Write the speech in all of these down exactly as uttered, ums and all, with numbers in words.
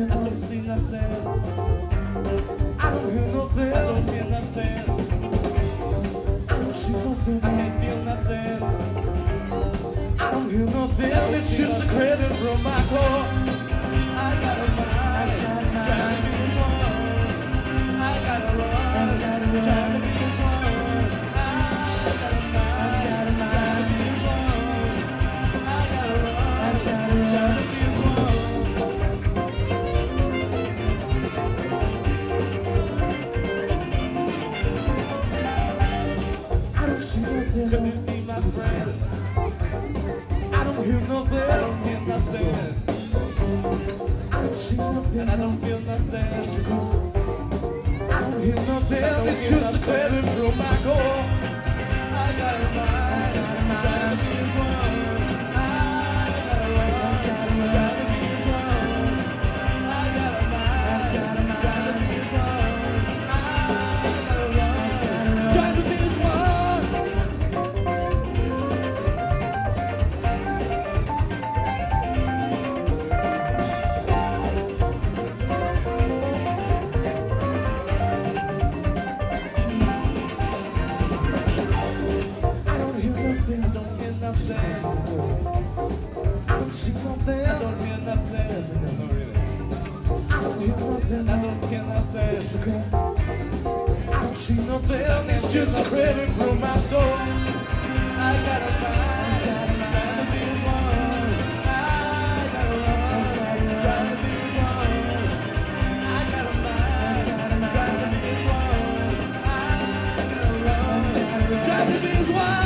I don't see nothing. I don't hear nothing. I don't hear nothing. I don't see nothing. I can't feel nothing. I don't hear nothing. It's just a credit from my core. I gotta mind, trying to be strong. I gotta run, trying to be strong. I gotta mind, trying to be strong. I gotta run, trying to be strong. I don't see nothing. Could it be my friend? I don't hear nothing. I don't hear nothing. I don't see nothing. And I don't feel nothing. I don't hear nothing. Don't it's hear just nothing. A credit from my core. I got a mind. I'm trying to be strong. I got a mind. I'm trying to be strong. I got a mind. I'm trying to be strong. I got a mind. Trying to be strong. I don't see nothing. I don't hear nothing. No, really. I don't hear nothing. I don't hear nothing. I don't see nothing. It's just a credit from my soul. I gotta find, gotta find to be strong. I gotta run, trying to be strong. I gotta find, trying to be strong. I gotta run, trying to be strong.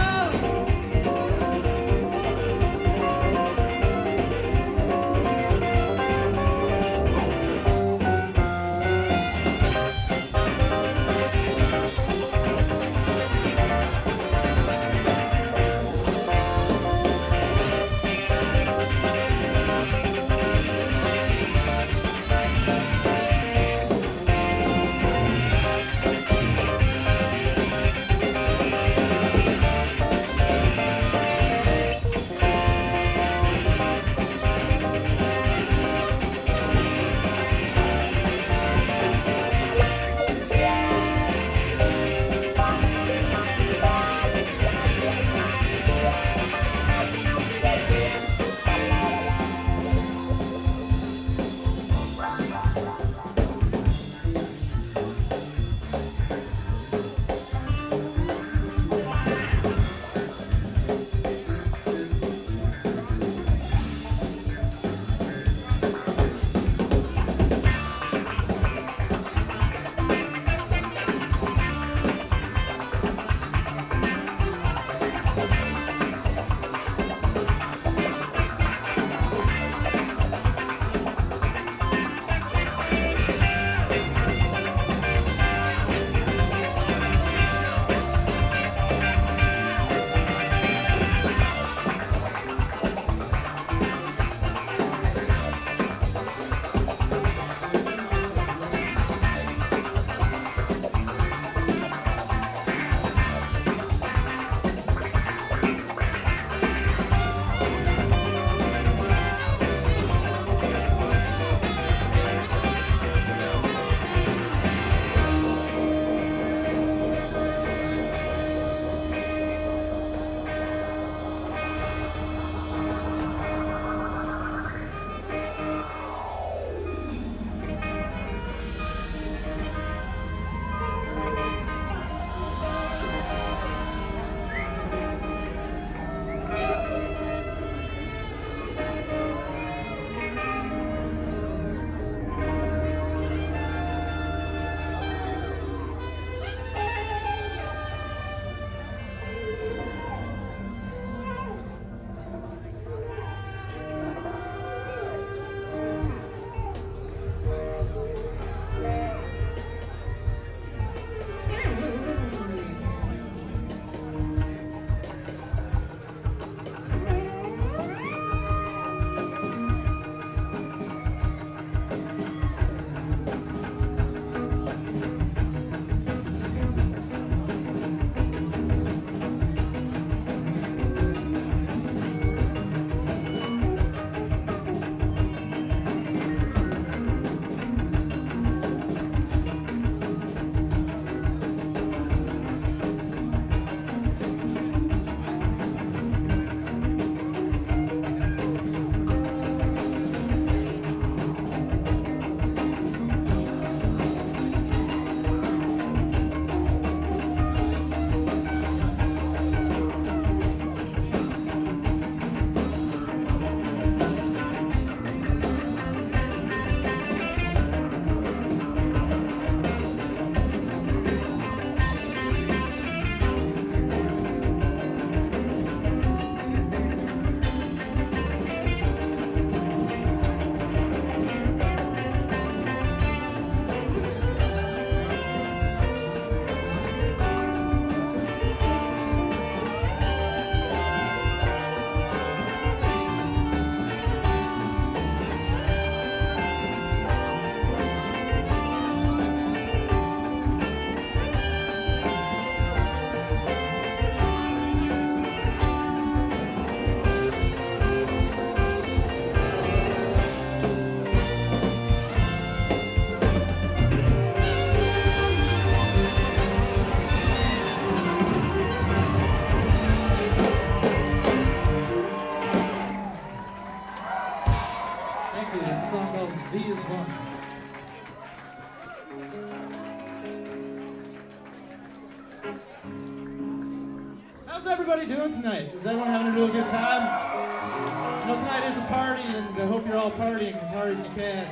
everybody doing tonight? Is everyone having a real good time? You know, tonight is a party, and I hope you're all partying as hard as you can.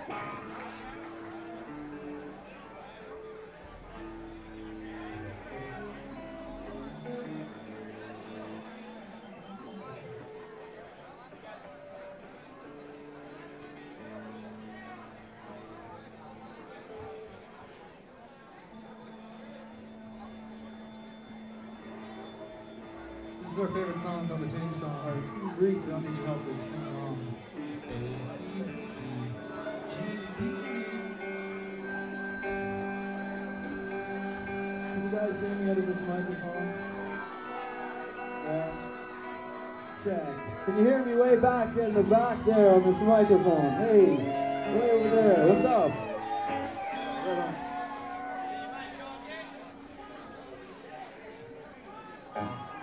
This is our favorite song called the Change Song. Or it's in Greek, so I don't need your help to sing along. Can you guys hear me out of this microphone? Yeah. Check. Can you hear me way back in the back there on this microphone? Hey, way over there. What's up? Right on.